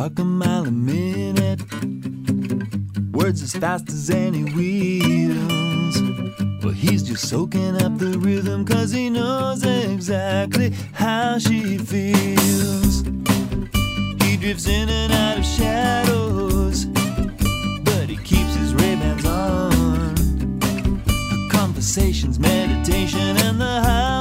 talk a mile a minute, words as fast as any wheels. Well, he's just soaking up the rhythm, 'cause he knows exactly how she feels. He drifts in and out of shadows, but he keeps his Ray-Bans on. Conversations, meditation, and the house